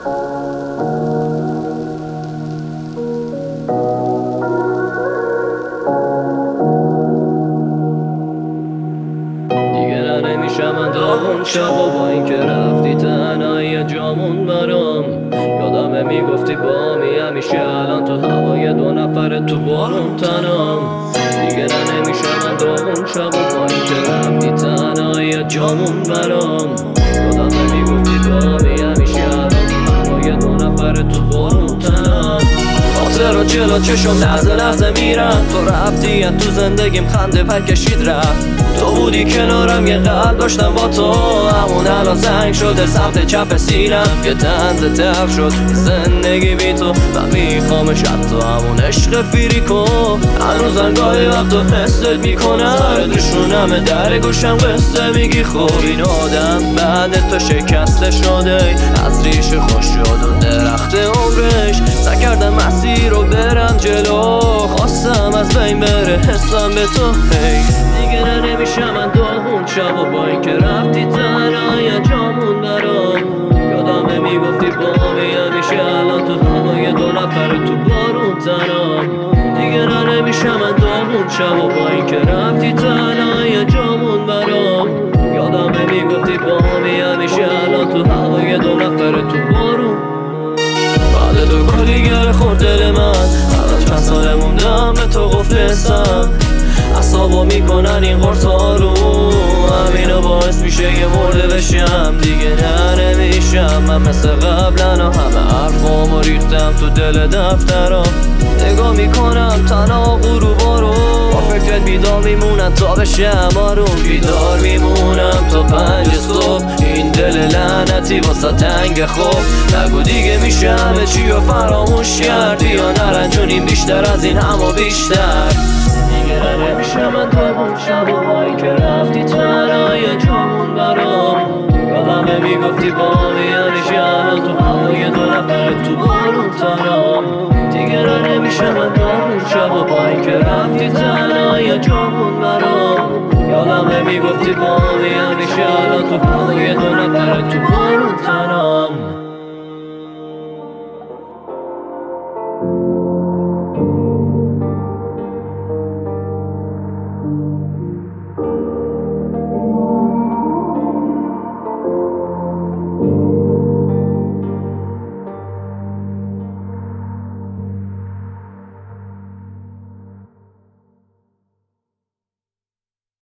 نمیشم من داغون شب و با این که رفتی تنهایی جامون برام یادمه میگفتی با می همیشه الان تو هوای دو نفره تو بارون تنام دیگه نمیشم من داغون شب و با این که رفتی تنهایی جامون برام یادمه میگفتی با می همیشه الان تو هوای دو نفره تو بارون تنام خاطر جلو چشم لحظه لحظه میرن تو رفتی تو زندگیم خنده پر کشید رفت تو بودی کنارم یه قلب داشتم با تو همون الان زنگ شده سمت چپ سینم یه طنز تف شد زندگی بی تو و میخوامش حتی همون عشق فریکو هنوزم گاهی وقتا حست میکنم سردشونم در گوشم قصه میگی خوب این آدم بعد تو شکسته شده از ریشه خوش شد و درخت عمرش نکردم مسیر رو برم جلو خواستم از بین بره حسم به تو دیگه نمیشم من داغون شب و با این که رفتی تنهایی جامون برام یادمه میگفتی با می همیشه الان تو هوای دو نفره تو بارون تنام دیگه نمیشم من داغون شب و با این که رفتی تنهایی جامون برام یادمه میگفتی با می همیشه الان تو هوای دو نفره تو بارون بعد تو کلیگر خورد دل من الان چند ساله موندم به تو گفتستم اصابو میکنن این قرصا رو همینو باعث میشه یه مرده بشم دیگه نمیشم من مثل قبلن و همه حرفامو ریختم تو دل دفترم نگاه میکنم تنها غروبا رو با فکرت بیدار میمونم تا بشم آروم بیدار میمونم تا 5 صبح این دل لعنتی واسه تنگ خوب نگو دیگه میشه همه چی رو فراموش کرد بیا نرنجونیم بیشتر از این همه بیشتر نمیشه من داغون شب و با این که رفتی تنهایی جامون برام یادمه میگفتی با می همیشه الان تو هوای دو نفره تو بارون تنام دیگه نمیشه من داغون شب و با این که رفتی تنهایی جامون برام یادمه میگفتی با می همیشه الان تو هوای دو نفره تو